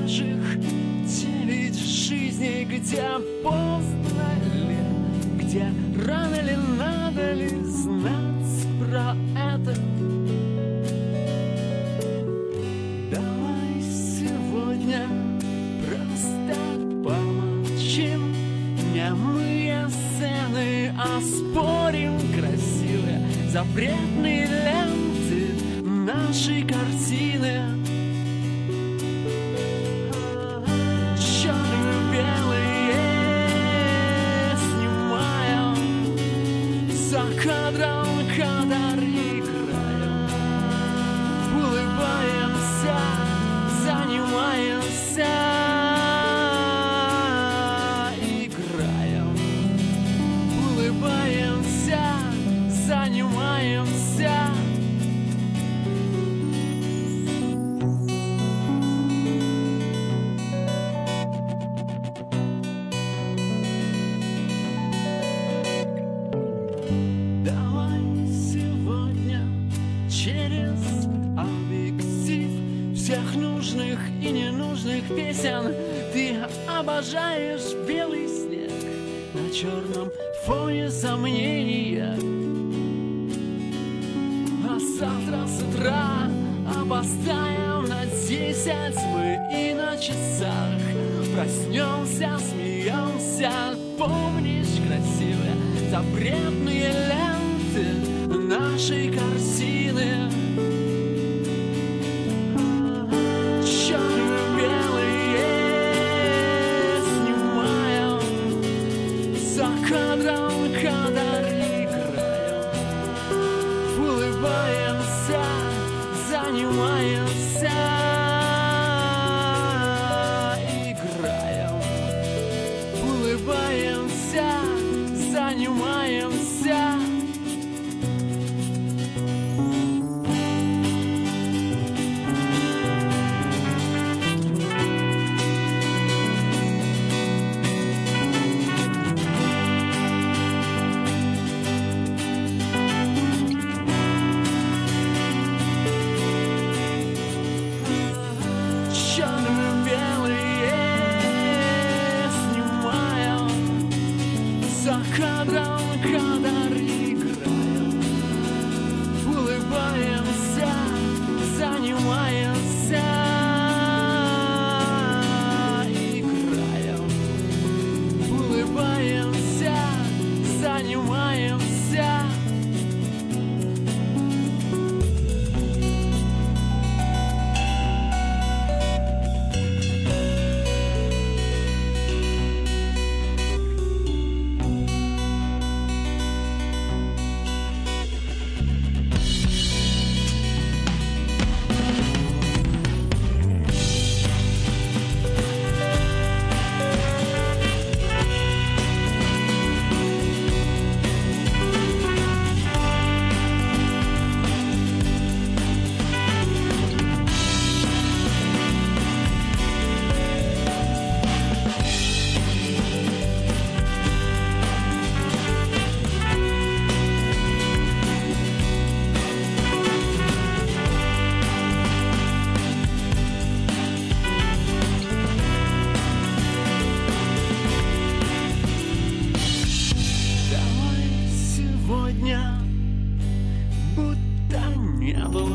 наших 9 жизней, где поздно ли, где рано ли, надо ли знать про это. Давай сегодня просто помолчим, немые сцены, а спорим красивые запретные ленты нашей картины. Черно-белые снимаем, за кадром кадр играем, улыбаемся, занимаемся, играем, улыбаемся, занимаемся. Давай сегодня через объектив всех нужных и ненужных песен. Ты обожаешь белый снег на черном фоне сомнения. А завтра с утра опоздаем на 10 мы и на часах. Проснемся, смеемся, помнишь красивые запретные ленты нашей картины. Черно-белые снимаем, за кадром кадр играем, улыбаемся, занимаемся, играем, улыбаемся, занимаемся. Черно-белые снимаем, за кадром кадр играем, улыбаемся, занимаемся, играем, улыбаемся, занимаемся. Будто не было